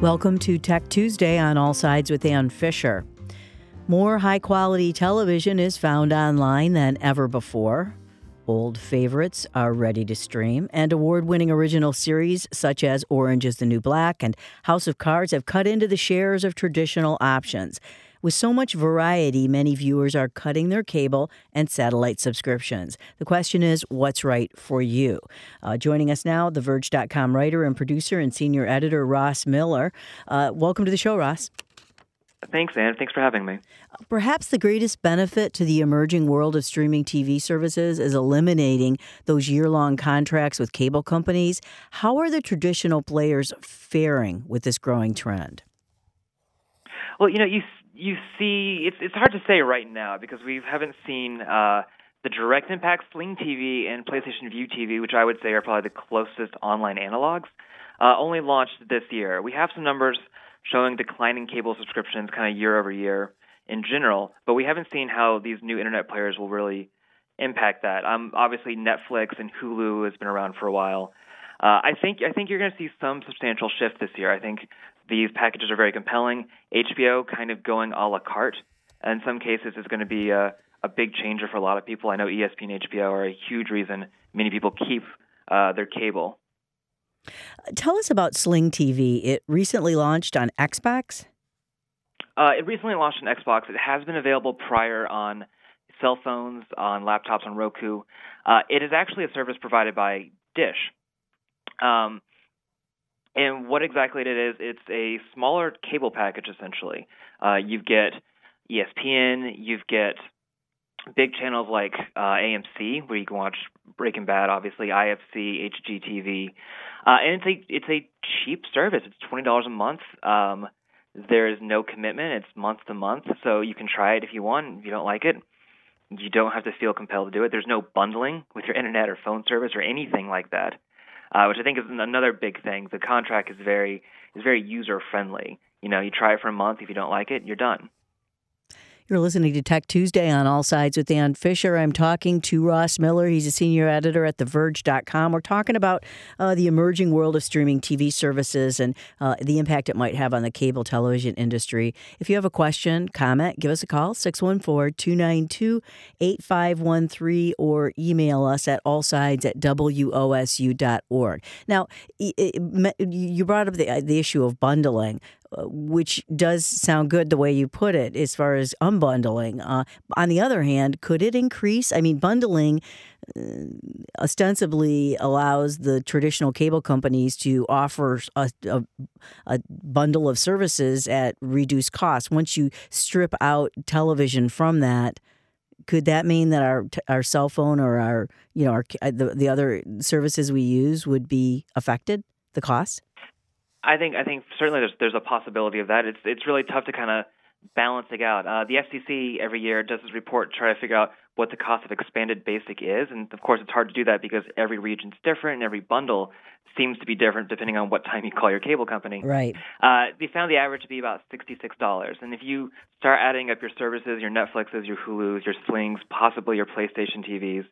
Welcome to Tech Tuesday on All Sides with Ann Fisher. More high-quality television is found online than ever before. Old favorites are ready to stream, and award-winning original series such as Orange is the New Black and House of Cards have cut into the shares of traditional options. With so much variety, many viewers are cutting their cable and satellite subscriptions. The question is, what's right for you? Joining us now, TheVerge.com writer and producer and senior editor Ross Miller. Welcome to the show, Ross. Thanks, Ann. Thanks for having me. Perhaps the greatest benefit to the emerging world of streaming TV services is eliminating those year-long contracts with cable companies. How are the traditional players faring with this growing trend? Well, you see, it's hard to say right now because we haven't seen the direct impact. Sling TV and PlayStation Vue TV, which I would say are probably the closest online analogs, only launched this year. We have some numbers showing declining cable subscriptions kind of year over year in general, but we haven't seen how these new internet players will really impact that. Obviously, Netflix and Hulu has been around for a while. I think you're going to see some substantial shift this year. I think these packages are very compelling. HBO kind of going a la carte in some cases is going to be a big changer for a lot of people. I know ESPN and HBO are a huge reason many people keep their cable. Tell us about Sling TV. It recently launched on Xbox? It recently launched on Xbox. It has been available prior on cell phones, on laptops, on Roku. It is actually a service provided by Dish. And what exactly it is, it's a smaller cable package, essentially. You get ESPN, you get big channels like AMC, where you can watch Breaking Bad, obviously, IFC, HGTV. And it's a cheap service. It's $20 a month. There is no commitment. It's month to month, so you can try it if you want. If you don't like it, you don't have to feel compelled to do it. There's no bundling with your internet or phone service or anything like that, which I think is another big thing. The contract is very user-friendly. You try it for a month. If you don't like it, you're done. You're listening to Tech Tuesday on All Sides with Ann Fisher. I'm talking to Ross Miller. He's a senior editor at TheVerge.com. We're talking about the emerging world of streaming TV services and the impact it might have on the cable television industry. If you have a question, comment, give us a call, 614-292-8513, or email us at allsides@wosu.org. Now, you brought up the issue of bundling, which does sound good the way you put it as far as unbundling. On the other hand, could it increase? I mean, bundling ostensibly allows the traditional cable companies to offer a bundle of services at reduced cost. Once you strip out television from that, could that mean that our cell phone or the other services we use would be affected, the cost? I think certainly there's a possibility of that. It's really tough to kind of balance it out. The FCC every year does this report to try to figure out what the cost of expanded basic is, and of course it's hard to do that because every region's different and every bundle seems to be different depending on what time you call your cable company. Right. They found the average to be about $66, and if you start adding up your services, your Netflixes, your Hulus, your Slings, possibly your PlayStation TVs,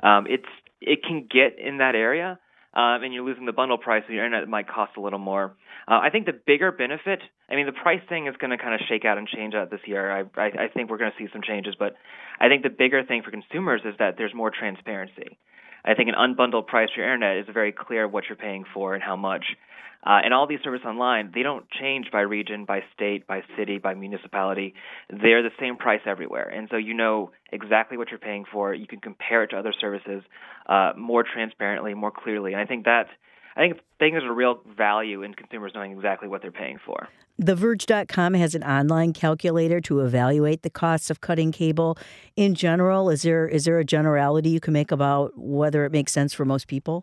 it can get in that area. And you're losing the bundle price, so your internet might cost a little more. I think the bigger benefit, the price thing is going to kind of shake out and change out this year. I think we're going to see some changes, but I think the bigger thing for consumers is that there's more transparency. I think an unbundled price for your internet is very clear what you're paying for and how much. And all these services online, they don't change by region, by state, by city, by municipality. They're the same price everywhere. And so you know exactly what you're paying for. You can compare it to other services more transparently, more clearly. And I think there's a real value in consumers knowing exactly what they're paying for. TheVerge.com has an online calculator to evaluate the costs of cutting cable. In general, is there a generality you can make about whether it makes sense for most people?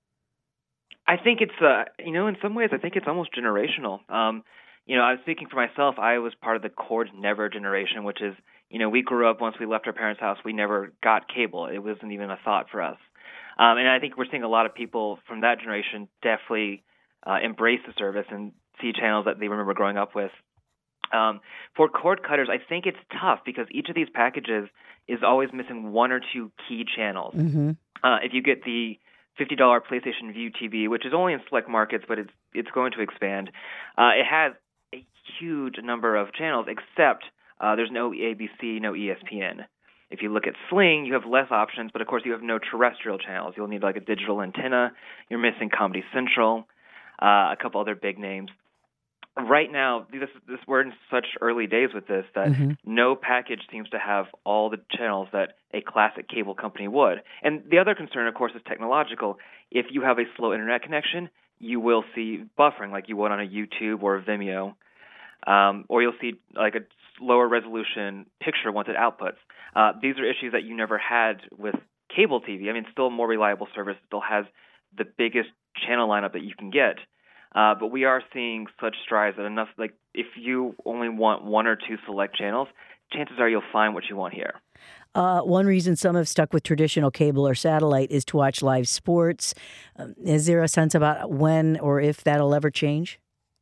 I think it's, in some ways, I think it's almost generational. I was speaking for myself. I was part of the cord never generation, which is, we grew up once we left our parents' house, we never got cable. It wasn't even a thought for us. And I think we're seeing a lot of people from that generation definitely embrace the service and see channels that they remember growing up with. For cord cutters, I think it's tough because each of these packages is always missing one or two key channels. Mm-hmm. If you get the $50 PlayStation Vue TV, which is only in select markets, but it's going to expand. It has a huge number of channels, except there's no ABC, no ESPN. If you look at Sling, you have less options, but of course you have no terrestrial channels. You'll need like a digital antenna. You're missing Comedy Central, a couple other big names. Right now, we're in such early days with this that no package seems to have all the channels that a classic cable company would. And the other concern, of course, is technological. If you have a slow internet connection, you will see buffering like you would on a YouTube or a Vimeo, or you'll see like a lower resolution picture once it outputs. These are issues that you never had with cable TV. I mean, it's still a more reliable service. It still has the biggest channel lineup that you can get. But we are seeing such strides that enough, like if you only want one or two select channels, chances are you'll find what you want here. One reason some have stuck with traditional cable or satellite is to watch live sports. Is there a sense about when or if that'll ever change?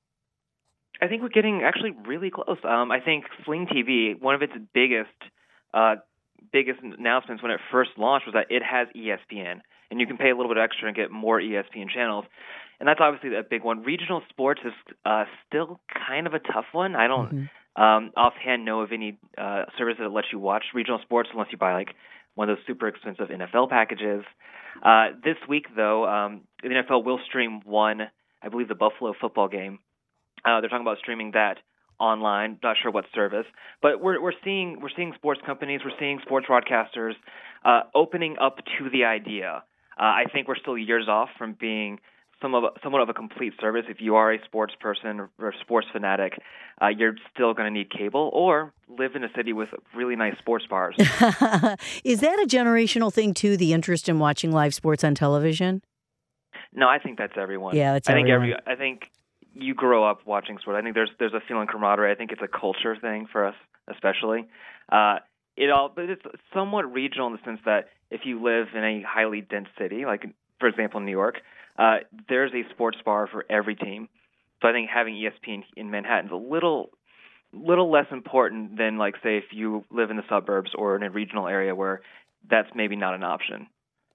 I think we're getting actually really close. I think Sling TV, one of its biggest announcements when it first launched was that it has ESPN, and you can pay a little bit extra and get more ESPN channels. And that's obviously a big one. Regional sports is still kind of a tough one. I don't offhand know of any service that lets you watch regional sports unless you buy like one of those super expensive NFL packages. This week, though, the NFL will stream I believe the Buffalo football game. They're talking about streaming that online. Not sure what service, but we're seeing sports companies, we're seeing sports broadcasters opening up to the idea. I think we're still years off from being somewhat of a complete service. If you are a sports person or a sports fanatic, you're still going to need cable or live in a city with really nice sports bars. Is that a generational thing, too, the interest in watching live sports on television? No, I think that's everyone. Yeah, that's everyone. I think you grow up watching sport. I think there's a feeling camaraderie. I think it's a culture thing for us, especially. But it's somewhat regional in the sense that if you live in a highly dense city, like for example New York, there's a sports bar for every team. So I think having ESPN in Manhattan is a little less important than, like, say, if you live in the suburbs or in a regional area where that's maybe not an option.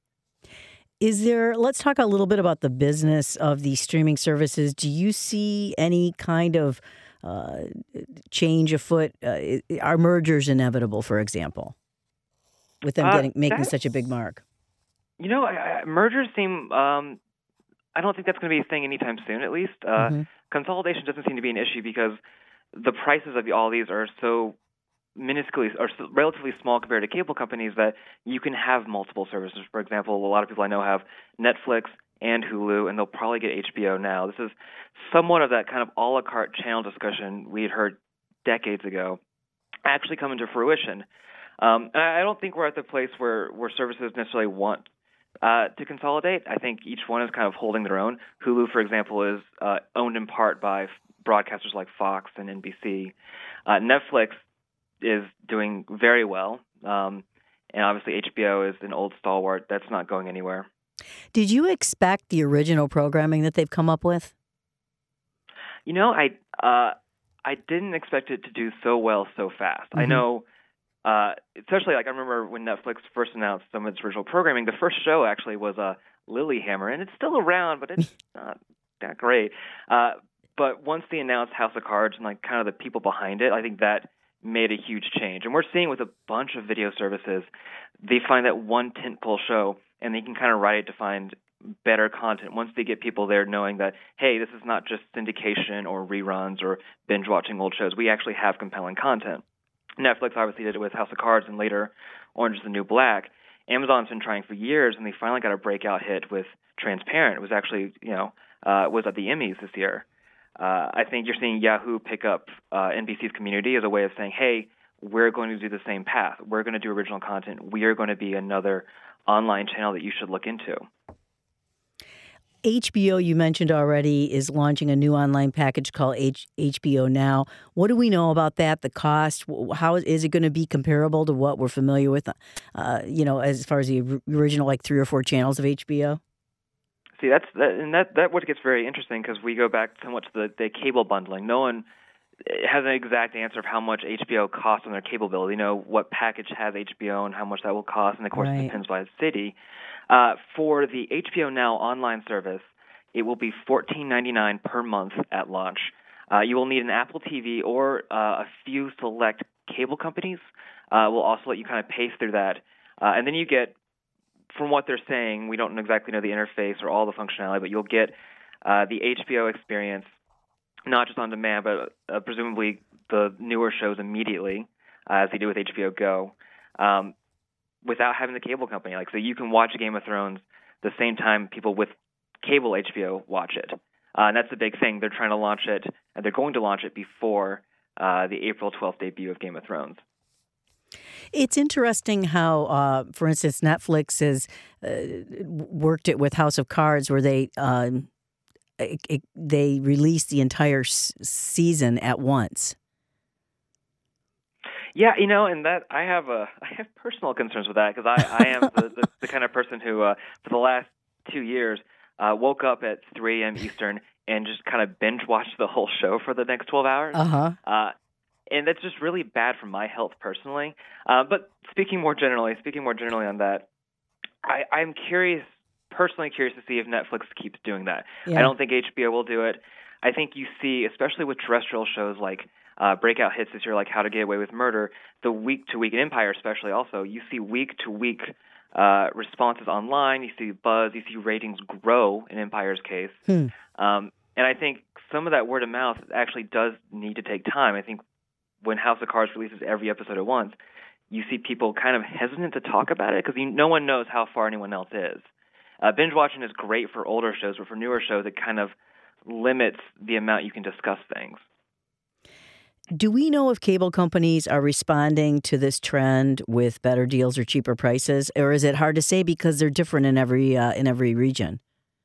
Let's talk a little bit about the business of these streaming services. Do you see any kind of change afoot? Are mergers inevitable, for example, with them making such a big mark? Mergers seem... I don't think that's going to be a thing anytime soon, at least. Consolidation doesn't seem to be an issue because the prices of all these are so minusculely or relatively small compared to cable companies that you can have multiple services. For example, a lot of people I know have Netflix and Hulu, and they'll probably get HBO now. This is somewhat of that kind of a la carte channel discussion we had heard decades ago actually come into fruition. And I don't think we're at the place where services necessarily want to consolidate. I think each one is kind of holding their own. Hulu, for example, is owned in part by broadcasters like Fox and NBC. Netflix is doing very well, and obviously HBO is an old stalwart that's not going anywhere. Did you expect the original programming that they've come up with? I didn't expect it to do so well so fast. I know. Especially, like, I remember when Netflix first announced some of its original programming, the first show actually was Lilyhammer, and it's still around, but it's not that great. But once they announced House of Cards and, like, kind of the people behind it, I think that made a huge change. And we're seeing with a bunch of video services, they find that one tentpole show, and they can kind of ride it to find better content once they get people there knowing that, hey, this is not just syndication or reruns or binge-watching old shows. We actually have compelling content. Netflix obviously did it with House of Cards and later Orange is the New Black. Amazon's been trying for years, and they finally got a breakout hit with Transparent. It was actually, was at the Emmys this year. I think you're seeing Yahoo pick up NBC's Community as a way of saying, hey, we're going to do the same path. We're going to do original content. We are going to be another online channel that you should look into. HBO, you mentioned already, is launching a new online package called HBO Now. What do we know about that? The cost? How is it going to be comparable to what we're familiar with? As far as the original, like 3 or 4 channels of HBO. See, that what gets very interesting because we go back somewhat to the cable bundling. No one has an exact answer of how much HBO costs on their cable bill. What package has HBO and how much that will cost, and of course it depends by the city. For the HBO Now online service, it will be $14.99 per month at launch. You will need an Apple TV or a few select cable companies. Will also let you kind of pace through that. And then you get, from what they're saying, we don't exactly know the interface or all the functionality, but you'll get the HBO experience, not just on demand, but presumably the newer shows immediately, as they do with HBO Go, without having the cable company. So you can watch Game of Thrones the same time people with cable HBO watch it. And that's the big thing. They're trying to launch it, and they're going to launch it before the April 12th debut of Game of Thrones. It's interesting how, for instance, Netflix has worked it with House of Cards, where they release the entire season at once. Yeah, and that I have personal concerns with that, because I am the kind of person who, for the last 2 years, woke up at 3 a.m. Eastern and just kind of binge watched the whole show for the next 12 hours. And that's just really bad for my health personally. But speaking more generally on that, I'm personally curious to see if Netflix keeps doing that. Yeah. I don't think HBO will do it. I think you see, especially with terrestrial shows like breakout hits this year, like How to Get Away with Murder, the week-to-week, and Empire especially also, you see week-to-week responses online, you see buzz, you see ratings grow in Empire's case. And I think some of that word of mouth actually does need to take time. I think when House of Cards releases every episode at once, you see people kind of hesitant to talk about it because no one knows how far anyone else is. Binge watching is great for older shows, but for newer shows, it kind of limits the amount you can discuss things. Do we know if cable companies are responding to this trend with better deals or cheaper prices, or is it hard to say because they're different in every region?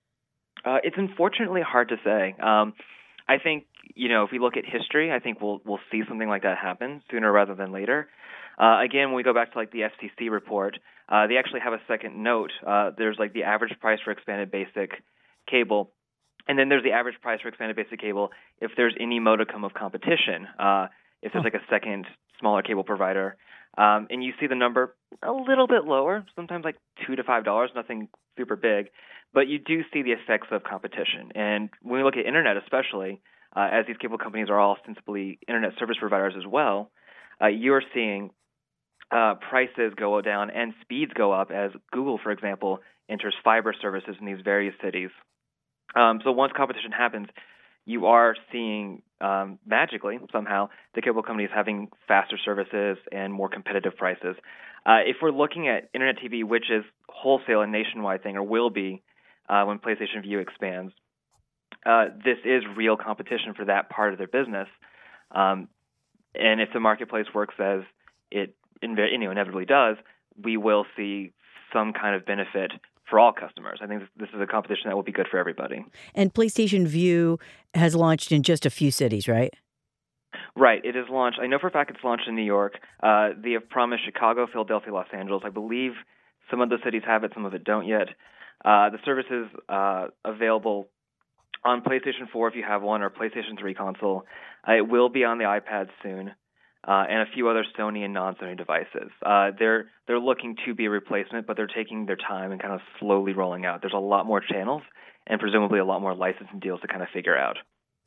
It's unfortunately hard to say. I think, if we look at history, I think we'll see something like that happen sooner rather than later. Again, when we go back to the FCC report, they actually have a second note. There's the average price for expanded basic cable, and then there's the average price for expanded basic cable if there's any modicum of competition, if there's a second smaller cable provider. And you see the number a little bit lower, sometimes $2 to $5, nothing super big, but you do see the effects of competition. And when we look at internet especially, as these cable companies are all ostensibly internet service providers as well, you're seeing prices go down and speeds go up as Google, for example, enters fiber services in these various cities. So once competition happens, you are seeing magically, somehow, the cable companies having faster services and more competitive prices. If we're looking at Internet TV, which is wholesale and nationwide thing, or will be when PlayStation Vue expands, this is real competition for that part of their business. And if the marketplace works as it inevitably does, we will see some kind of benefit for all customers. I think this is a competition that will be good for everybody. And PlayStation Vue has launched in just a few cities, right? Right. It is launched. I know for a fact it's launched in New York. They have promised Chicago, Philadelphia, Los Angeles. I believe some of the cities have it, some of it don't yet. The service is available on PlayStation 4 if you have one, or PlayStation 3 console. It will be on the iPad soon. And a few other Sony and non-Sony devices. They're looking to be a replacement, but they're taking their time and kind of slowly rolling out. There's a lot more channels and presumably a lot more licensing deals to kind of figure out.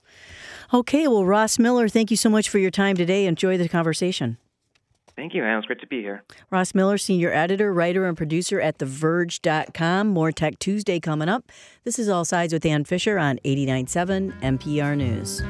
Okay, well, Ross Miller, thank you so much for your time today. Enjoy the conversation. Thank you, Ann. It's great to be here. Ross Miller, senior editor, writer, and producer at TheVerge.com. More Tech Tuesday coming up. This is All Sides with Ann Fisher on 89.7 NPR News.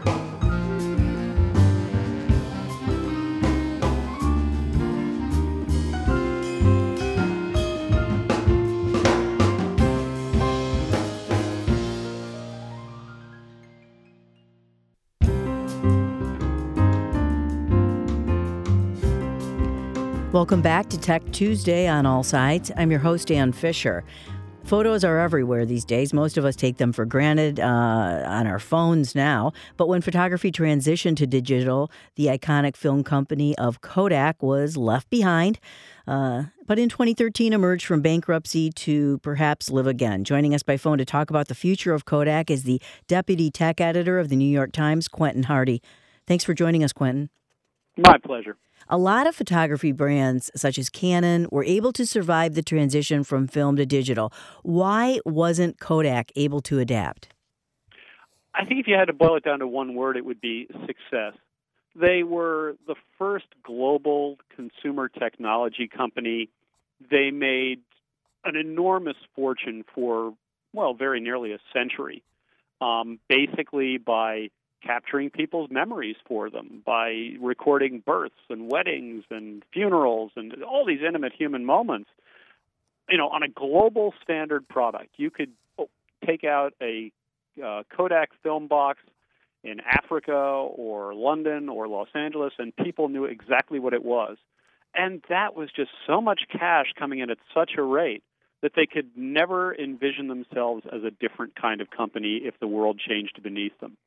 Welcome back to Tech Tuesday on All Sides. I'm your host, Ann Fisher. Photos are everywhere these days. Most of us take them for granted on our phones now. But when photography transitioned to digital, the iconic film company of Kodak was left behind. But in 2013 emerged from bankruptcy to perhaps live again. Joining us by phone to talk about the future of Kodak is the deputy tech editor of the New York Times, Quentin Hardy. Thanks for joining us, Quentin. My pleasure. A lot of photography brands, such as Canon, were able to survive the transition from film to digital. Why wasn't Kodak able to adapt? I think if you had to boil it down to one word, it would be success. They were the first global consumer technology company. They made an enormous fortune for, well, very nearly a century, basically by capturing people's memories for them, by recording births and weddings and funerals and all these intimate human moments. On a global standard product, you could take out a Kodak film box in Africa or London or Los Angeles, and people knew exactly what it was. And that was just so much cash coming in at such a rate that they could never envision themselves as a different kind of company if the world changed beneath them.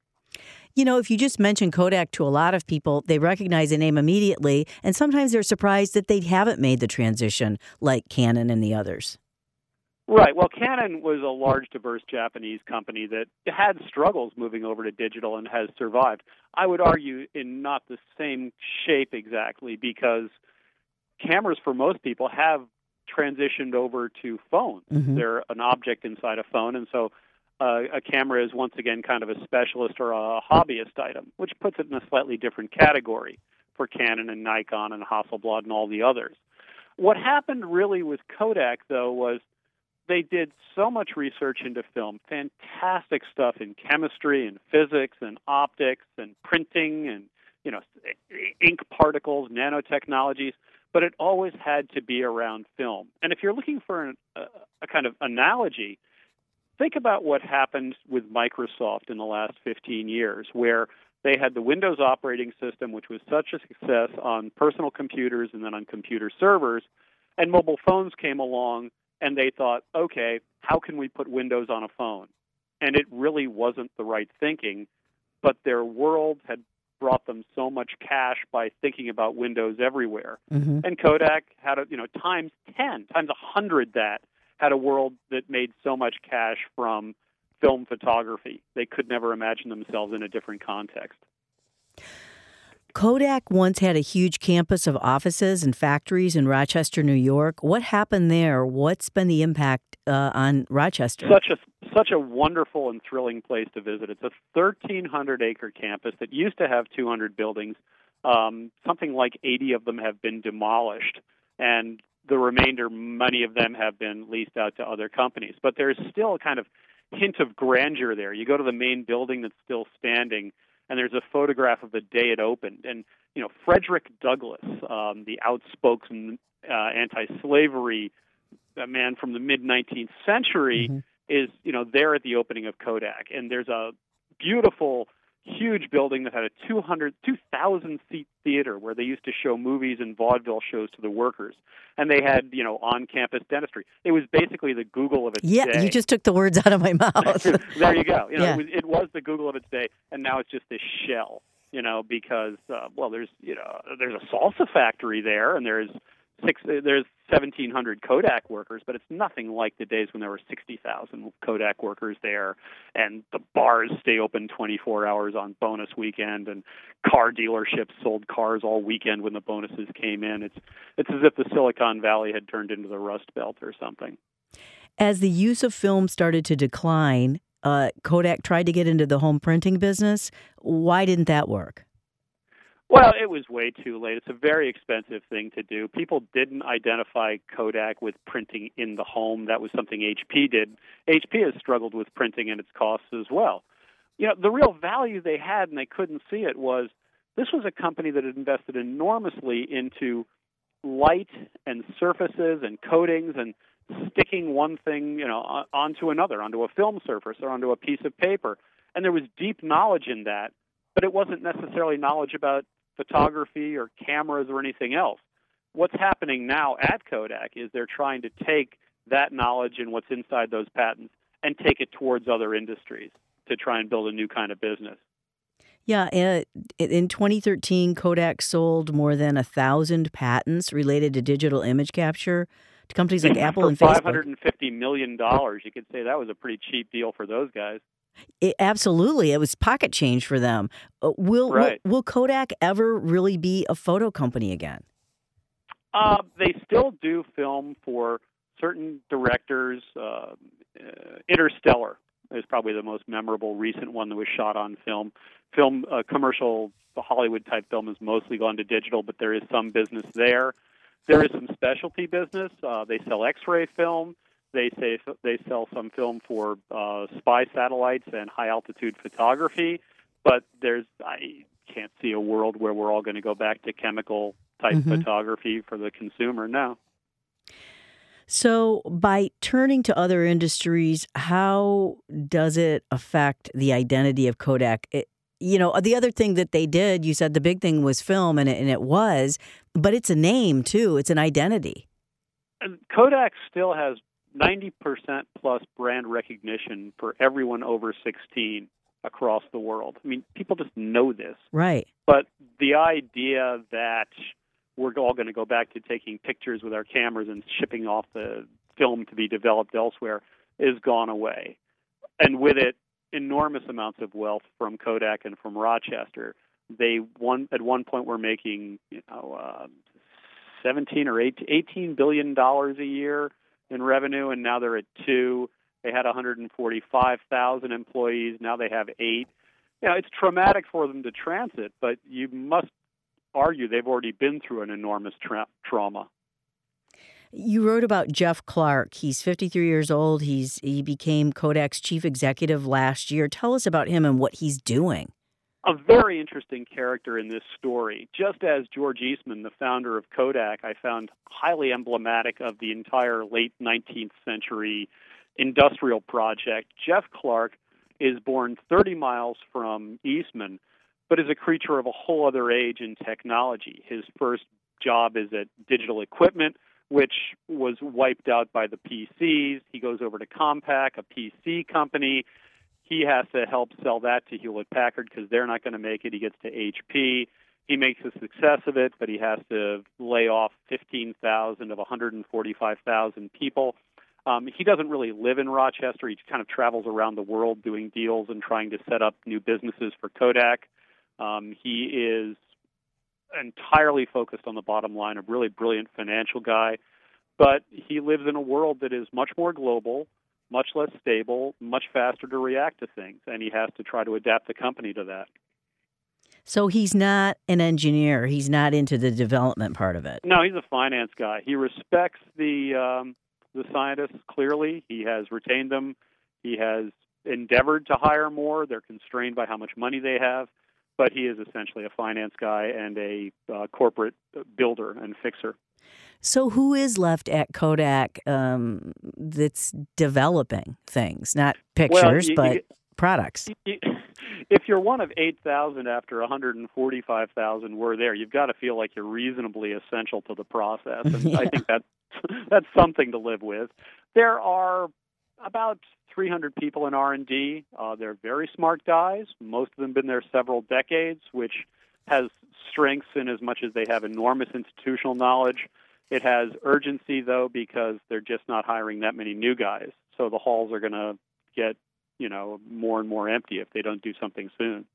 If you just mention Kodak to a lot of people, they recognize the name immediately, and sometimes they're surprised that they haven't made the transition like Canon and the others. Right. Well, Canon was a large, diverse Japanese company that had struggles moving over to digital and has survived. I would argue in not the same shape exactly, because cameras for most people have transitioned over to phones. Mm-hmm. They're an object inside a phone, and so a camera is once again kind of a specialist or a hobbyist item, which puts it in a slightly different category for Canon and Nikon and Hasselblad and all the others. What happened really with Kodak, though, was they did so much research into film, fantastic stuff in chemistry and physics and optics and printing and, ink particles, nanotechnologies, but it always had to be around film. And if you're looking for a kind of analogy, think about what happened with Microsoft in the last 15 years, where they had the Windows operating system, which was such a success on personal computers and then on computer servers, and mobile phones came along, and they thought, okay, how can we put Windows on a phone? And it really wasn't the right thinking, but their world had brought them so much cash by thinking about Windows everywhere. Mm-hmm. And Kodak had, times 10, times 100 that, had a world that made so much cash from film photography. They could never imagine themselves in a different context. Kodak once had a huge campus of offices and factories in Rochester, New York. What happened there? What's been the impact on Rochester? Such a wonderful and thrilling place to visit. It's a 1,300-acre campus that used to have 200 buildings. Something like 80 of them have been demolished, and the remainder, many of them have been leased out to other companies. But there's still a kind of hint of grandeur there. You go to the main building that's still standing, and there's a photograph of the day it opened. And, Frederick Douglass, the outspoken anti-slavery man from the mid-19th century, mm-hmm. is, there at the opening of Kodak. And there's a beautiful, huge building that had a 2,000-seat theater where they used to show movies and vaudeville shows to the workers. And they had, on-campus dentistry. It was basically the Google of its day. Yeah, you just took the words out of my mouth. There you go. Yeah. It was the Google of its day, and now it's just this shell, because, there's a salsa factory there, and there's 1,700 Kodak workers, but it's nothing like the days when there were 60,000 Kodak workers there, and the bars stay open 24 hours on bonus weekend, and car dealerships sold cars all weekend when the bonuses came in. It's as if the Silicon Valley had turned into the Rust Belt or something. As the use of film started to decline, Kodak tried to get into the home printing business. Why didn't that work? Well, it was way too late. It's a very expensive thing to do. People didn't identify Kodak with printing in the home. That was something HP did. HP has struggled with printing and its costs as well. The real value they had, and they couldn't see it, was this was a company that had invested enormously into light and surfaces and coatings and sticking one thing, onto another, onto a film surface or onto a piece of paper. And there was deep knowledge in that, but it wasn't necessarily knowledge about photography or cameras or anything else. What's happening now at Kodak is they're trying to take that knowledge and what's inside those patents and take it towards other industries to try and build a new kind of business. Yeah, in 2013, Kodak sold more than 1,000 patents related to digital image capture to companies like Apple and Facebook. For $550 million, you could say that was a pretty cheap deal for those guys. Absolutely. It was pocket change for them. Right. Will Kodak ever really be a photo company again? They still do film for certain directors. Interstellar is probably the most memorable recent one that was shot on film. Commercial Hollywood type film has mostly gone to digital, but there is some business there. There is some specialty business. They sell X-ray film. They sell some film for spy satellites and high altitude photography. But I can't see a world where we're all going to go back to chemical type photography for the consumer. No. So by turning to other industries, how does it affect the identity of Kodak? The other thing that they did, you said the big thing was film, and it was, but it's a name too. It's an identity. And Kodak still has 90% plus brand recognition for everyone over 16 across the world. I mean, people just know this. Right. But the idea that we're all going to go back to taking pictures with our cameras and shipping off the film to be developed elsewhere is gone away. And with it, enormous amounts of wealth from Kodak and from Rochester. At one point were making 17 or 18 billion dollars a year in revenue, and now they're at 2. They had 145,000 employees. Now they have 8. It's traumatic for them to transit, but you must argue they've already been through an enormous trauma. You wrote about Jeff Clark. He's 53 years old. He became Kodak's chief executive last year. Tell us about him and what he's doing. A very interesting character in this story. Just as George Eastman, the founder of Kodak, I found highly emblematic of the entire late 19th century industrial project, Jeff Clark is born 30 miles from Eastman, but is a creature of a whole other age in technology. His first job is at Digital Equipment, which was wiped out by the PCs. He goes over to Compaq, a PC company. He has to help sell that to Hewlett-Packard because they're not going to make it. He gets to HP. He makes a success of it, but he has to lay off 15,000 of 145,000 people. He doesn't really live in Rochester. He kind of travels around the world doing deals and trying to set up new businesses for Kodak. He is entirely focused on the bottom line, a really brilliant financial guy, but he lives in a world that is much more global, much less stable, much faster to react to things, and he has to try to adapt the company to that. So he's not an engineer. He's not into the development part of it. No, he's a finance guy. He respects the scientists clearly. He has retained them. He has endeavored to hire more. They're constrained by how much money they have. But he is essentially a finance guy and a corporate builder and fixer. So who is left at Kodak that's developing things, not pictures, but products? If you're one of 8,000 after 145,000 were there, you've got to feel like you're reasonably essential to the process. And I think that's something to live with. There are about 300 people in R&D. They're very smart guys. Most of them been there several decades, which has strengths in as much as they have enormous institutional knowledge. It has urgency, though, because they're just not hiring that many new guys. So the halls are going to get, more and more empty if they don't do something soon.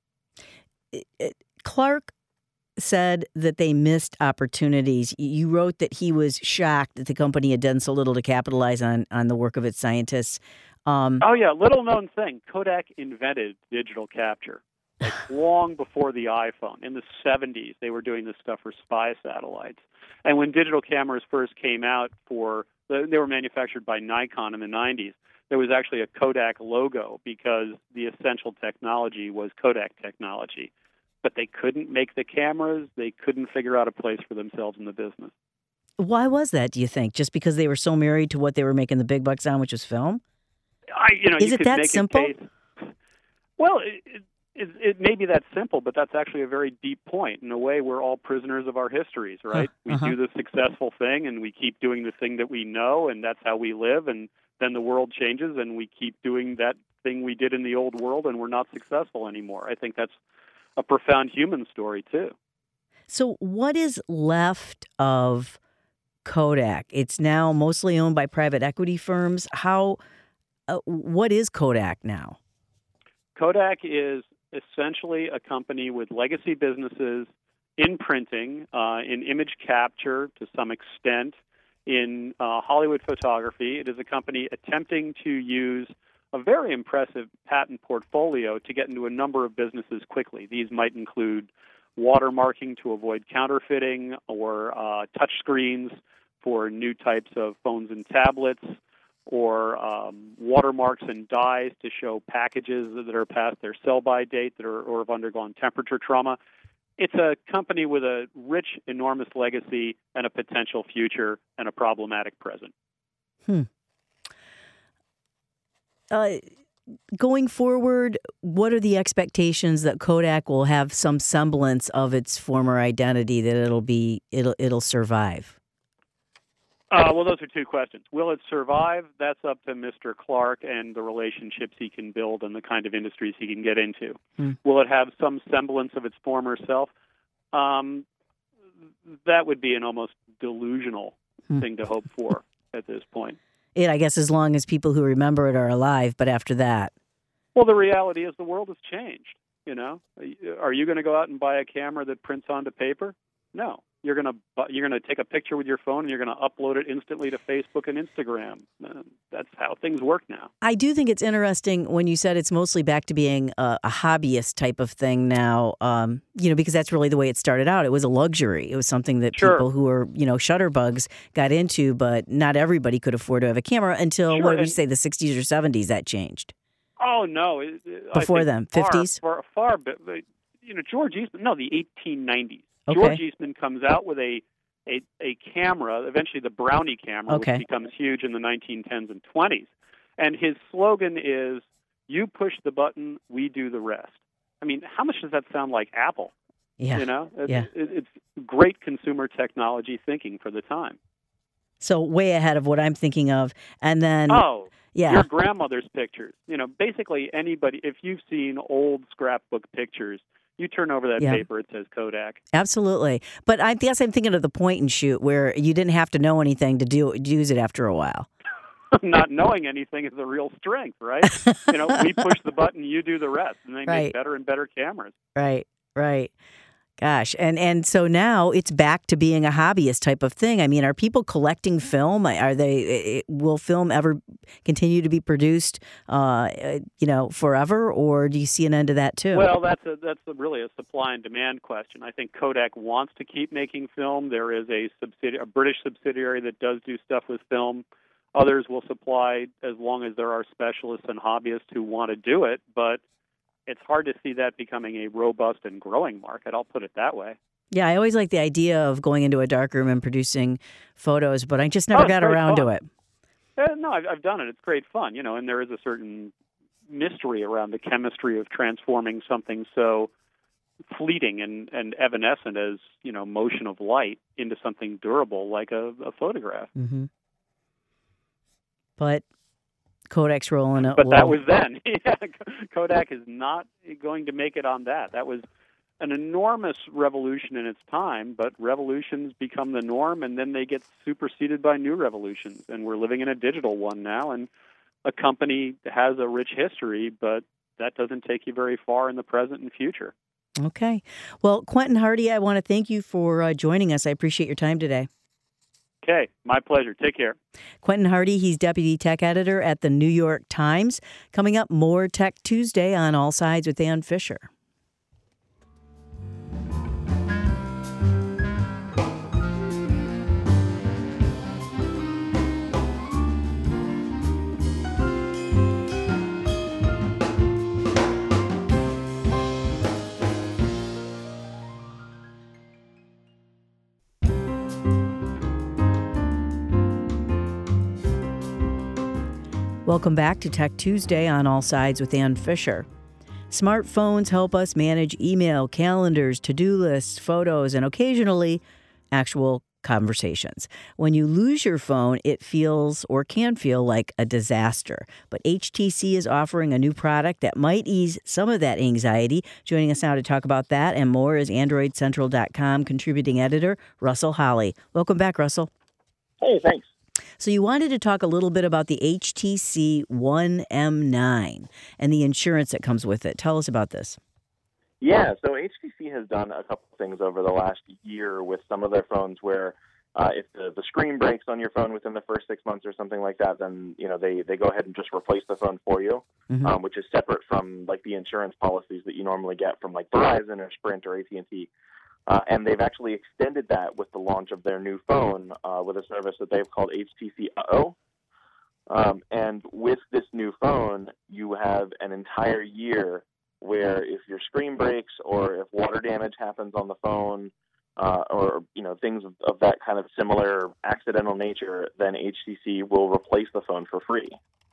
Clark said that they missed opportunities. You wrote that he was shocked that the company had done so little to capitalize on the work of its scientists. Little known thing. Kodak invented digital capture long before the iPhone. In the 70s, they were doing this stuff for spy satellites. And when digital cameras first came out they were manufactured by Nikon in the 90s, there was actually a Kodak logo because the essential technology was Kodak technology. But they couldn't make the cameras. They couldn't figure out a place for themselves in the business. Why was that, do you think? Just because they were so married to what they were making the big bucks on, which was film? Is it that simple? Well, it may be that simple, but that's actually a very deep point. In a way, we're all prisoners of our histories, right? We do the successful thing, and we keep doing the thing that we know, and that's how we live, and then the world changes, and we keep doing that thing we did in the old world, and we're not successful anymore. I think that's a profound human story, too. So what is left of Kodak? It's now mostly owned by private equity firms. What is Kodak now? Kodak is essentially a company with legacy businesses in printing, in image capture to some extent, in Hollywood photography. It is a company attempting to use a very impressive patent portfolio to get into a number of businesses quickly. These might include watermarking to avoid counterfeiting, or touch screens for new types of phones and tablets, or watermarks and dyes to show packages that are past their sell-by date or have undergone temperature trauma. It's a company with a rich, enormous legacy and a potential future and a problematic present. Going forward, what are the expectations that Kodak will have some semblance of its former identity, that it'll survive? Well, those are two questions. Will it survive? That's up to Mr. Clark and the relationships he can build and the kind of industries he can get into. Will it have some semblance of its former self? That would be an almost delusional thing to hope for at this point. I guess as long as people who remember it are alive, but after that. Well, the reality is the world has changed. Are you going to go out and buy a camera that prints onto paper? No. You're going to take a picture with your phone and you're going to upload it instantly to Facebook and Instagram. That's how things work now. I do think it's interesting when you said it's mostly back to being a hobbyist type of thing now, because that's really the way it started out. It was a luxury. It was something that people who were, shutterbugs got into, but not everybody could afford to have a camera until, what did we say, the 60s or 70s that changed? Oh, no. Before then, 50s? Far, George Eastman, the 1890s. Okay. George Eastman comes out with a camera, eventually the Brownie camera, which becomes huge in the 1910s and 20s. And his slogan is, "You push the button, we do the rest." I mean, how much does that sound like Apple? Yeah. It's great consumer technology thinking for the time. So way ahead of what I'm thinking of. And then... your grandmother's pictures. Basically anybody, if you've seen old scrapbook pictures, you turn over that paper, it says Kodak. Absolutely. But I guess I'm thinking of the point and shoot where you didn't have to know anything to use it after a while. Not knowing anything is a real strength, right? We push the button, you do the rest, and they make better and better cameras. Right. Gosh, and so now it's back to being a hobbyist type of thing. I mean, are people collecting film? Will film ever continue to be produced, forever, or do you see an end to that too? Well, that's really a supply and demand question. I think Kodak wants to keep making film. There is a British subsidiary that does do stuff with film. Others will supply as long as there are specialists and hobbyists who want to do it, but it's hard to see that becoming a robust and growing market. I'll put it that way. Yeah, I always like the idea of going into a darkroom and producing photos, but I just never got around to it. No, I've done it. It's great fun, and there is a certain mystery around the chemistry of transforming something so fleeting and evanescent as, motion of light into something durable like a photograph. Mm-hmm. But Kodak's rolling up. But that was then. Kodak is not going to make it on that. That was an enormous revolution in its time, but revolutions become the norm, and then they get superseded by new revolutions. And we're living in a digital one now, and a company has a rich history, but that doesn't take you very far in the present and future. Okay. Well, Quentin Hardy, I want to thank you for joining us. I appreciate your time today. Okay, my pleasure. Take care. Quentin Hardy, he's Deputy Tech Editor at the New York Times. Coming up, more Tech Tuesday on All Sides with Ann Fisher. Welcome back to Tech Tuesday on All Sides with Ann Fisher. Smartphones help us manage email, calendars, to-do lists, photos, and occasionally actual conversations. When you lose your phone, it feels or can feel like a disaster. But HTC is offering a new product that might ease some of that anxiety. Joining us now to talk about that and more is AndroidCentral.com contributing editor Russell Holly. Welcome back, Russell. Hey, thanks. So you wanted to talk a little bit about the HTC One M9 and the insurance that comes with it. Tell us about this. Yeah, so HTC has done a couple things over the last year with some of their phones where if the screen breaks on your phone within the first 6 months or something like that, then they go ahead and just replace the phone for you, which is separate from like the insurance policies that you normally get from like Verizon or Sprint or AT&T. And they've actually extended that with the launch of their new phone with a service that they've called HTC Uh-Oh. And with this new phone, you have an entire year where if your screen breaks or if water damage happens on the phone or things of that kind of similar accidental nature, then HTC will replace the phone for free.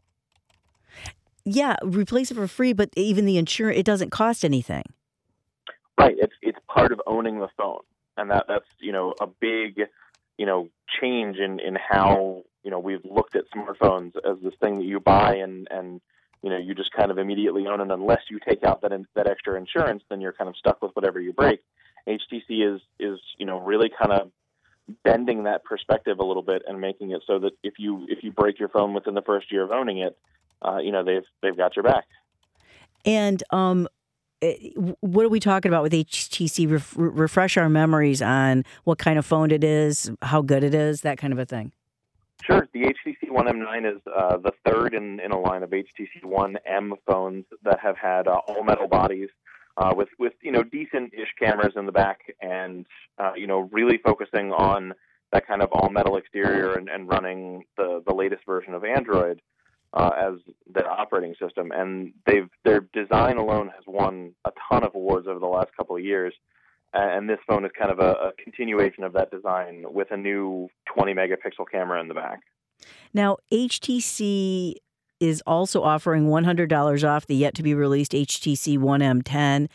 Yeah, replace it for free, but even the insurance, it doesn't cost anything. Right, it's part of owning the phone, and that's a big change in how we've looked at smartphones as this thing that you buy and you just kind of immediately own it unless you take out that extra insurance, then you're kind of stuck with whatever you break. HTC is really kind of bending that perspective a little bit and making it so that if you break your phone within the first year of owning it, they've got your back. And what are we talking about with HTC? Refresh our memories on what kind of phone it is, how good it is, that kind of a thing. Sure. The HTC One M9 is the third in a line of HTC One M phones that have had all-metal bodies with decent-ish cameras in the back and, really focusing on that kind of all-metal exterior and running the latest version of Android as their operating system. And their design alone has won a ton of awards over the last couple of years. And this phone is kind of a continuation of that design with a new 20-megapixel camera in the back. Now, HTC is also offering $100 off the yet-to-be-released HTC One M10.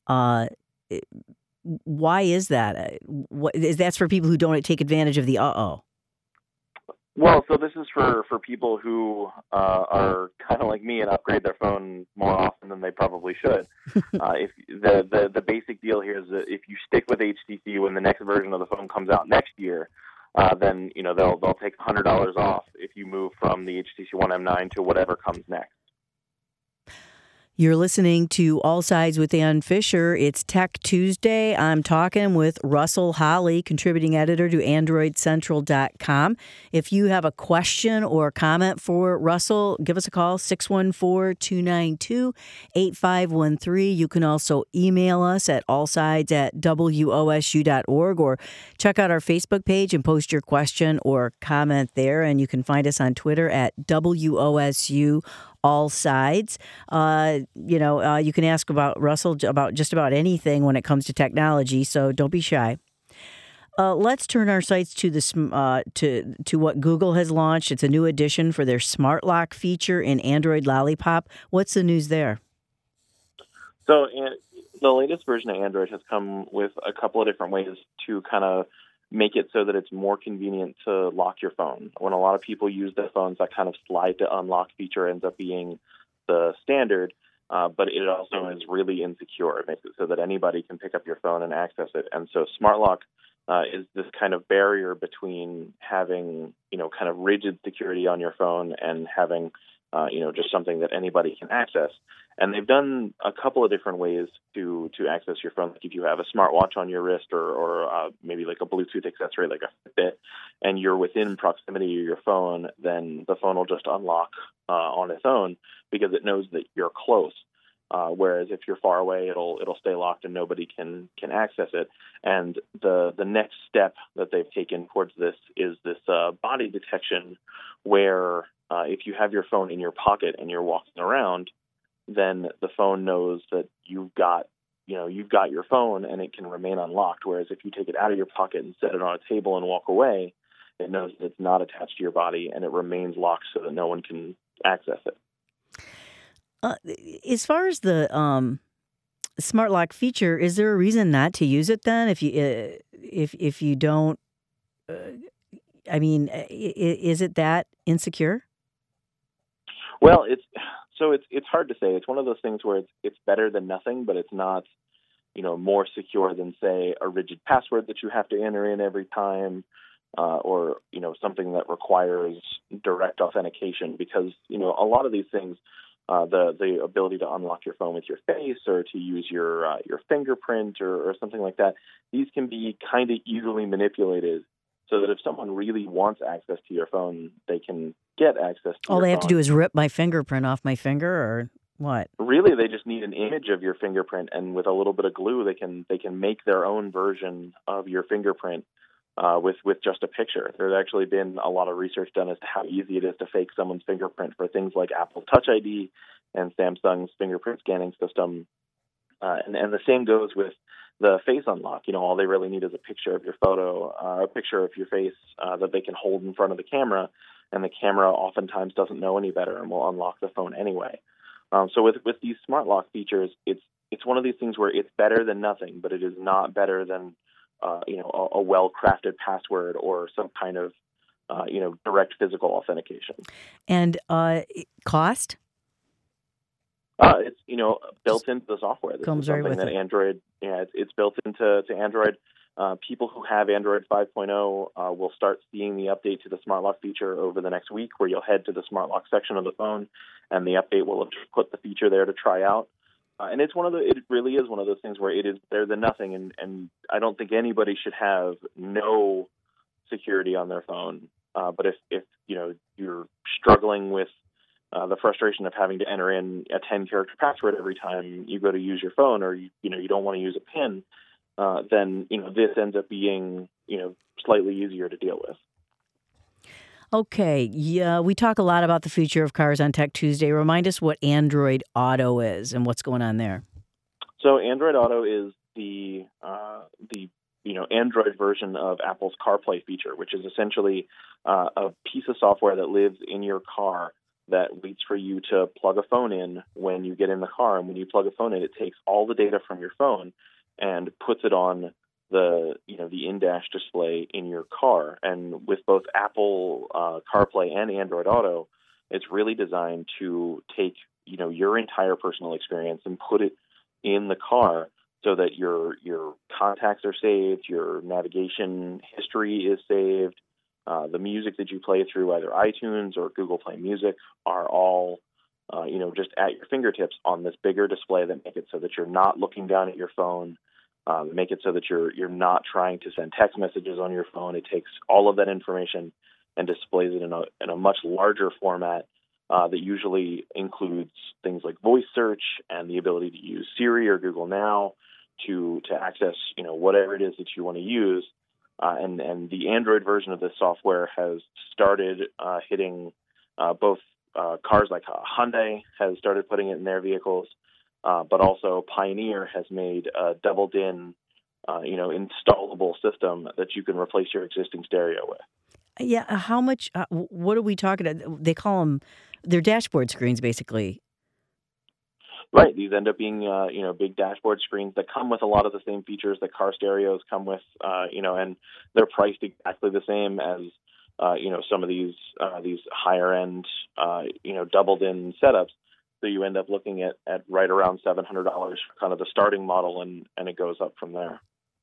Why is that? That's for people who don't take advantage of the Uh-Oh. Well, so this is for people who are kind of like me and upgrade their phone more often than they probably should. If the basic deal here is that if you stick with HTC when the next version of the phone comes out next year, then they'll take $100 off if you move from the HTC One M9 to whatever comes next. You're listening to All Sides with Ann Fisher. It's Tech Tuesday. I'm talking with Russell Holly, contributing editor to AndroidCentral.com. If you have a question or comment for Russell, give us a call, 614-292-8513. You can also email us at allsides@wosu.org or check out our Facebook page and post your question or comment there. And you can find us on Twitter at WOSU All Sides. You can ask about Russell about just about anything when it comes to technology, so don't be shy. Let's turn our sights to to what Google has launched. It's a new addition for their Smart Lock feature in Android Lollipop. What's the news there? So the latest version of Android has come with a couple of different ways to kind of make it so that it's more convenient to lock your phone. When a lot of people use their phones, that kind of slide to unlock feature ends up being the standard, but it also is really insecure. It makes it so that anybody can pick up your phone and access it. And so Smart Lock is this kind of barrier between having, kind of rigid security on your phone and having, just something that anybody can access. And they've done a couple of different ways to access your phone. Like if you have a smartwatch on your wrist or maybe like a Bluetooth accessory like a Fitbit, and you're within proximity of your phone, then the phone will just unlock on its own because it knows that you're close. Whereas if you're far away, it'll stay locked and nobody can access it. And the next step that they've taken towards this is this body detection, where if you have your phone in your pocket and you're walking around, then the phone knows that you've got your phone and it can remain unlocked. Whereas if you take it out of your pocket and set it on a table and walk away, it knows that it's not attached to your body and it remains locked so that no one can access it. As far as the Smart Lock feature, is there a reason not to use it then? If you don't, is it that insecure? Well, it's hard to say. It's one of those things where it's better than nothing, but it's not, more secure than, say, a rigid password that you have to enter in every time, or something that requires direct authentication, because a lot of these things, the ability to unlock your phone with your face or to use your fingerprint or something like that, these can be kind of easily manipulated, so that if someone really wants access to your phone, they can get access to All your they phone. have to do is rip my fingerprint off my finger, or what? Really, they just need an image of your fingerprint, and with a little bit of glue, they can make their own version of your fingerprint with just a picture. There's actually been a lot of research done as to how easy it is to fake someone's fingerprint for things like Apple's Touch ID and Samsung's fingerprint scanning system. And the same goes with the face unlock. All they really need is a picture of your photo, a picture of your face that they can hold in front of the camera, and the camera oftentimes doesn't know any better and will unlock the phone anyway. So with these smart lock features, it's one of these things where it's better than nothing, but it is not better than a well-crafted password or some kind of direct physical authentication. And cost? It's built into the software. This comes is something right with that it. Android, it's built into Android. People who have Android 5.0 will start seeing the update to the Smart Lock feature over the next week, where you'll head to the Smart Lock section of the phone, and the update will have just put the feature there to try out. And it really is one of those things where it is better than nothing, and I don't think anybody should have no security on their phone. But if you're struggling with the frustration of having to enter in a 10-character password every time you go to use your phone, or you don't want to use a PIN, then this ends up being slightly easier to deal with. Okay, yeah, we talk a lot about the future of cars on Tech Tuesday. Remind us what Android Auto is and what's going on there. So Android Auto is the Android version of Apple's CarPlay feature, which is essentially a piece of software that lives in your car that waits for you to plug a phone in when you get in the car. And when you plug a phone in, it takes all the data from your phone and puts it on the in-dash display in your car. And with both Apple CarPlay and Android Auto, it's really designed to take your entire personal experience and put it in the car, so that your contacts are saved, your navigation history is saved, the music that you play through either iTunes or Google Play Music are all just at your fingertips on this bigger display that make it so that you're not looking down at your phone. Make it so that you're not trying to send text messages on your phone. It takes all of that information and displays it in a much larger format that usually includes things like voice search and the ability to use Siri or Google Now to access whatever it is that you want to use. And the Android version of this software has started hitting both cars like Hyundai has started putting it in their vehicles. But also Pioneer has made a double DIN, installable system that you can replace your existing stereo with. Yeah, how much? What are we talking about? They call them, they're dashboard screens, basically. Right. These end up being, big dashboard screens that come with a lot of the same features that car stereos come with, and they're priced exactly the same as, some of these higher end, double DIN setups. So you end up looking at right around $700 for kind of the starting model, and it goes up from there.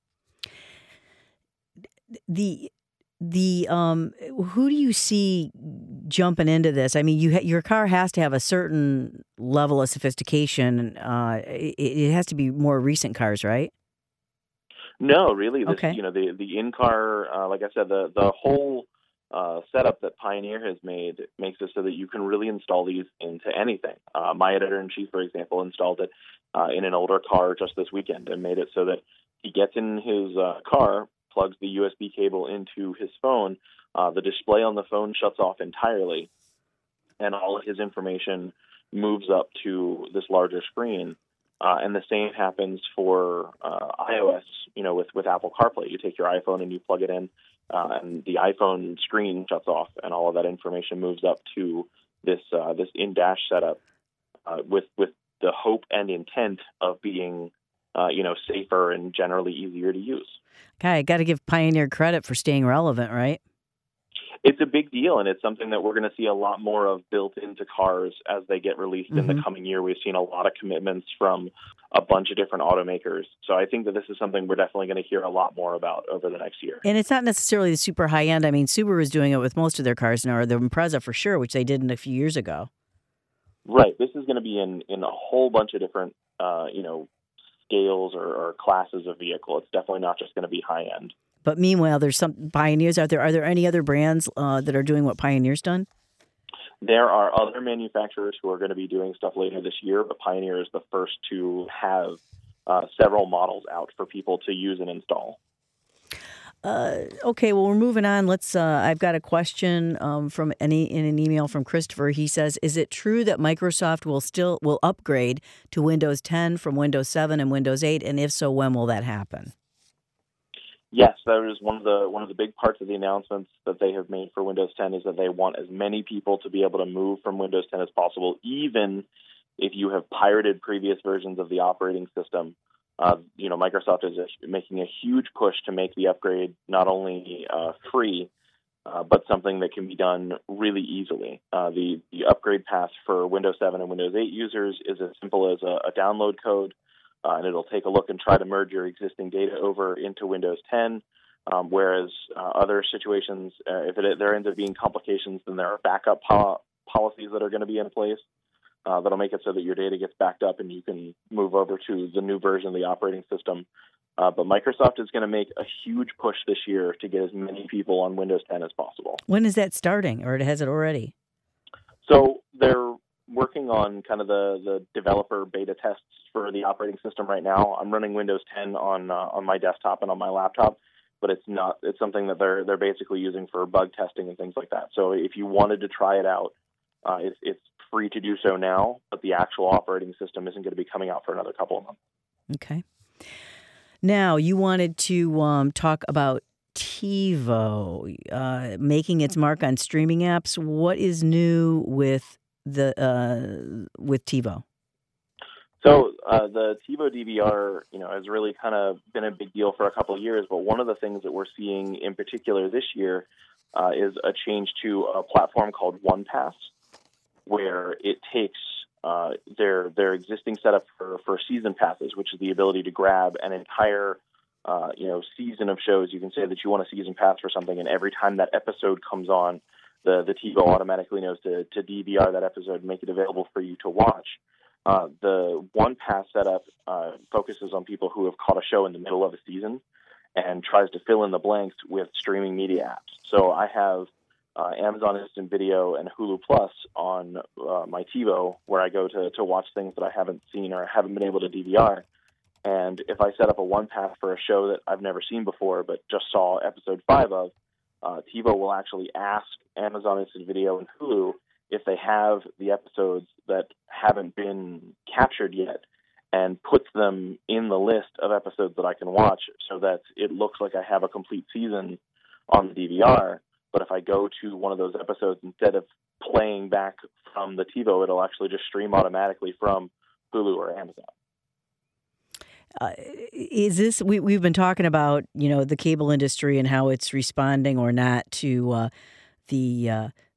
The who do you see jumping into this? I mean, your car has to have a certain level of sophistication. It has to be more recent cars, right? No, really. This, Okay. The in-car, like I said, the whole setup that Pioneer has made makes it so that you can really install these into anything. My editor-in-chief, for example, installed it in an older car just this weekend and made it so that he gets in his car, plugs the USB cable into his phone, the display on the phone shuts off entirely, and all of his information moves up to this larger screen. And the same happens for iOS, with Apple CarPlay. You take your iPhone and you plug it in, and the iPhone screen shuts off, and all of that information moves up to this in-dash setup with the hope and intent of being, safer and generally easier to use. Okay, I got to give Pioneer credit for staying relevant, right? It's a big deal, and it's something that we're going to see a lot more of built into cars as they get released in the coming year. We've seen a lot of commitments from a bunch of different automakers. So I think that this is something we're definitely going to hear a lot more about over the next year. And it's not necessarily the super high end. I mean, Subaru is doing it with most of their cars now, or the Impreza for sure, which they didn't a few years ago. Right. This is going to be in a whole bunch of different, scales or classes of vehicle. It's definitely not just going to be high end. But meanwhile, there's some Pioneers out there. Are there any other brands that are doing what Pioneer's done? There are other manufacturers who are going to be doing stuff later this year, but Pioneer is the first to have several models out for people to use and install. Okay, well, we're moving on. Let's. I've got a question in an email from Christopher. He says, "Is it true that Microsoft will upgrade to Windows 10 from Windows 7 and Windows 8? And if so, when will that happen?" Yes, that is one of the big parts of the announcements that they have made for Windows 10 is that they want as many people to be able to move from Windows 10 as possible, even if you have pirated previous versions of the operating system. Microsoft is making a huge push to make the upgrade not only free, but something that can be done really easily. The upgrade path for Windows 7 and Windows 8 users is as simple as a download code, and it'll take a look and try to merge your existing data over into Windows 10. Whereas other situations, if there ends up being complications, then there are backup policies that are going to be in place. That'll make it so that your data gets backed up and you can move over to the new version of the operating system. But Microsoft is going to make a huge push this year to get as many people on Windows 10 as possible. When is that starting, or has it already? So they're working on kind of the developer beta tests for the operating system right now. I'm running Windows 10 on my desktop and on my laptop, but it's something that they're basically using for bug testing and things like that. So if you wanted to try it out, it's free to do so now, but the actual operating system isn't going to be coming out for another couple of months. Okay. Now, you wanted to talk about TiVo making its mark on streaming apps. What is new with TiVo? So the TiVo DVR, has really kind of been a big deal for a couple of years. But one of the things that we're seeing in particular this year is a change to a platform called OnePass, where it takes their existing setup for season passes, which is the ability to grab an entire season of shows. You can say that you want a season pass for something, and every time that episode comes on, the TiVo automatically knows to DVR that episode and make it available for you to watch. The OnePass setup focuses on people who have caught a show in the middle of a season and tries to fill in the blanks with streaming media apps. So I have Amazon Instant Video and Hulu Plus on my TiVo, where I go to watch things that I haven't seen or haven't been able to DVR. And if I set up a OnePass for a show that I've never seen before but just saw episode 5 of, TiVo will actually ask Amazon Instant Video and Hulu if they have the episodes that haven't been captured yet, and puts them in the list of episodes that I can watch so that it looks like I have a complete season on the DVR. But if I go to one of those episodes, instead of playing back from the TiVo, it'll actually just stream automatically from Hulu or Amazon. Is this we've been talking about the cable industry and how it's responding or not to the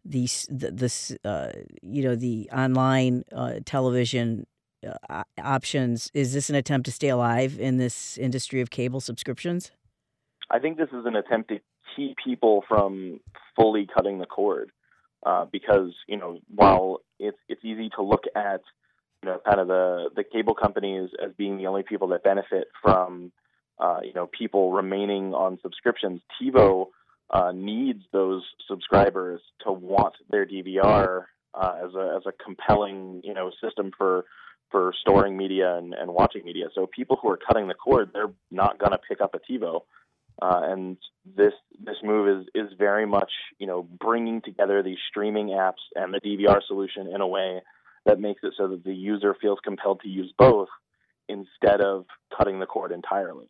online television options? Is this an attempt to stay alive in this industry of cable subscriptions? I think this is an attempt to keep people from fully cutting the cord, because while it's easy to look at kind of the cable companies as being the only people that benefit from people remaining on subscriptions, TiVo needs those subscribers to want their DVR as a compelling system for storing media and watching media. So people who are cutting the cord, they're not going to pick up a TiVo. And this move is very much bringing together these streaming apps and the DVR solution in a way that makes it so that the user feels compelled to use both instead of cutting the cord entirely.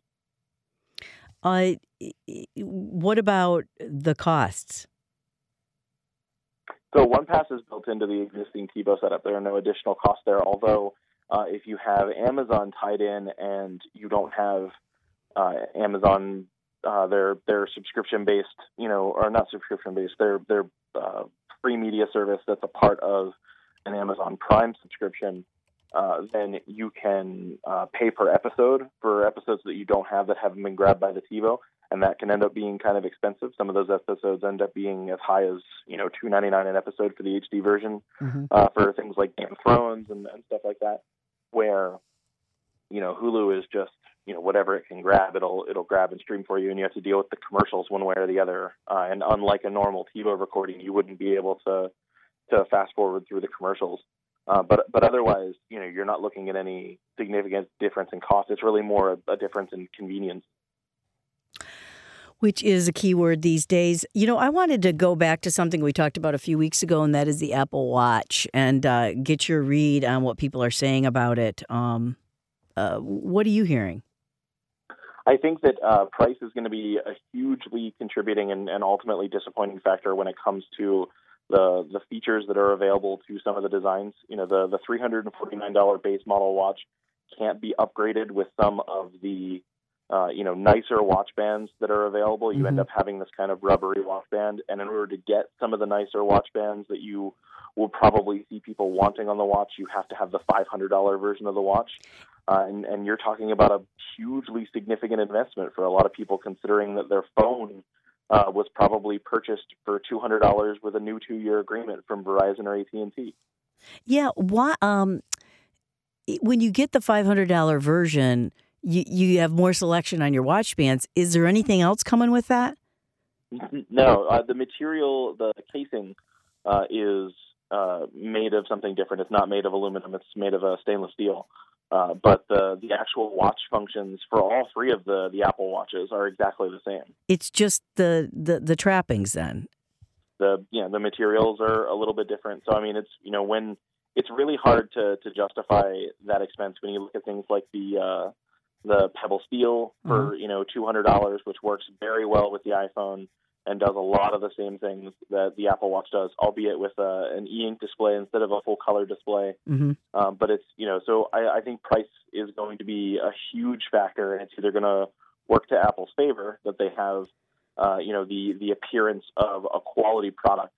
What about the costs? So OnePass is built into the existing TiVo setup. There are no additional costs there, although if you have Amazon tied in and you don't have Amazon their subscription based, or not subscription based, their free media service that's a part of an Amazon Prime subscription, then you can pay per episode for episodes that you don't have that haven't been grabbed by the TiVo, and that can end up being kind of expensive. Some of those episodes end up being as high as $2.99 an episode for the HD version, for things like Game of Thrones and stuff like that, where Hulu is just whatever it can grab, it'll grab and stream for you, and you have to deal with the commercials one way or the other. And unlike a normal TiVo recording, you wouldn't be able to fast forward through the commercials. But otherwise, you're not looking at any significant difference in cost. It's really more a difference in convenience. Which is a key word these days. I wanted to go back to something we talked about a few weeks ago, and that is the Apple Watch, and get your read on what people are saying about it. What are you hearing? I think that price is going to be a hugely contributing and ultimately disappointing factor when it comes to the features that are available to some of the designs. The $349 base model watch can't be upgraded with some of the nicer watch bands that are available. You end up having this kind of rubbery watch band, and in order to get some of the nicer watch bands that you will probably see people wanting on the watch, you have to have the $500 version of the watch. And you're talking about a hugely significant investment for a lot of people, considering that their phone was probably purchased for $200 with a new 2-year agreement from Verizon or AT&T. Yeah. Why? When you get the $500 version, you have more selection on your watch bands. Is there anything else coming with that? No. The material, the casing, is made of something different. It's not made of aluminum. It's made of stainless steel. But the actual watch functions for all three of the Apple Watches are exactly the same. It's just the trappings then. The materials are a little bit different. So I mean, it's when it's really hard to justify that expense when you look at things like the Pebble Steel for $200, which works very well with the iPhone and does a lot of the same things that the Apple Watch does, albeit with an e-ink display instead of a full color display. But it's, so I think price is going to be a huge factor, and it's either going to work to Apple's favor that they have, the appearance of a quality product,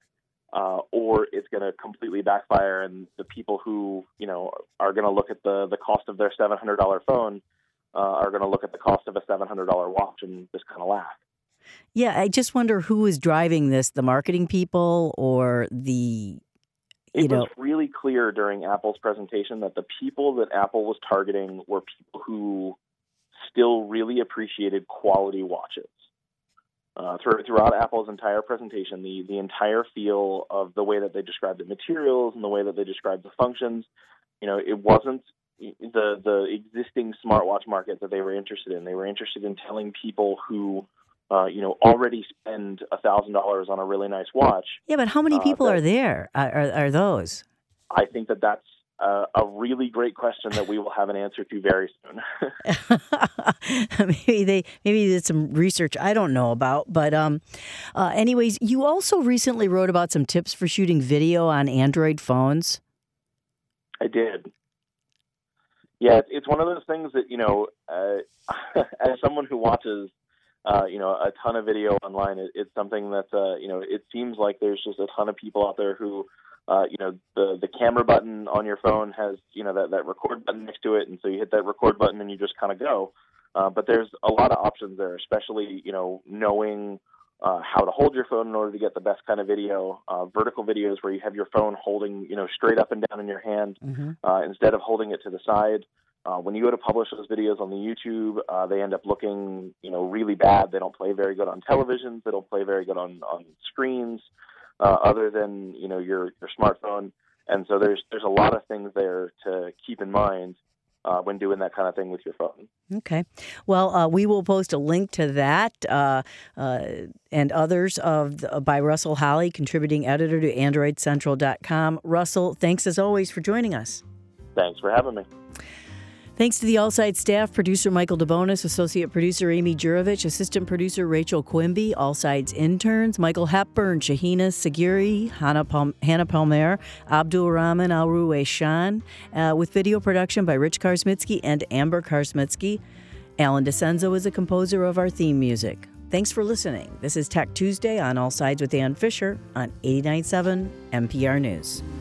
or it's going to completely backfire, and the people who, are going to look at the cost of their $700 phone are going to look at the cost of a $700 watch and just kind of laugh. Yeah, I just wonder who is driving this, the marketing people or It was really clear during Apple's presentation that the people that Apple was targeting were people who still really appreciated quality watches. Throughout Apple's entire presentation, the entire feel of the way that they described the materials and the way that they described the functions, it wasn't the existing smartwatch market that they were interested in. They were interested in telling people who already spend $1,000 on a really nice watch. Yeah, but how many people are there? Are those? I think that's a really great question that we will have an answer to very soon. Maybe they did some research I don't know about. But anyways, you also recently wrote about some tips for shooting video on Android phones. I did. Yeah, it's one of those things that, as someone who watches a ton of video online, it's something that, it seems like there's just a ton of people out there who, the camera button on your phone has, that record button next to it. And so you hit that record button and you just kind of go. But there's a lot of options there, especially, knowing how to hold your phone in order to get the best kind of video. Vertical videos where you have your phone holding, straight up and down in your hand instead of holding it to the side. When you go to publish those videos on the YouTube, they end up looking, really bad. They don't play very good on televisions. They don't play very good on screens, other than, your smartphone. And so there's a lot of things there to keep in mind when doing that kind of thing with your phone. Okay. Well, we will post a link to that and others by Russell Holly, contributing editor to AndroidCentral.com. Russell, thanks as always for joining us. Thanks for having me. Thanks to the All Sides staff, producer Michael DeBonis, associate producer Amy Jurovich, assistant producer Rachel Quimby, All Sides interns Michael Hepburn, Shahina Sagiri, Hannah Palmer, Abdul Rahman Al-Ruway Shan, with video production by Rich Karsmitsky and Amber Karsmitsky. Alan DeCenzo is a composer of our theme music. Thanks for listening. This is Tech Tuesday on All Sides with Ann Fisher on 89.7 NPR News.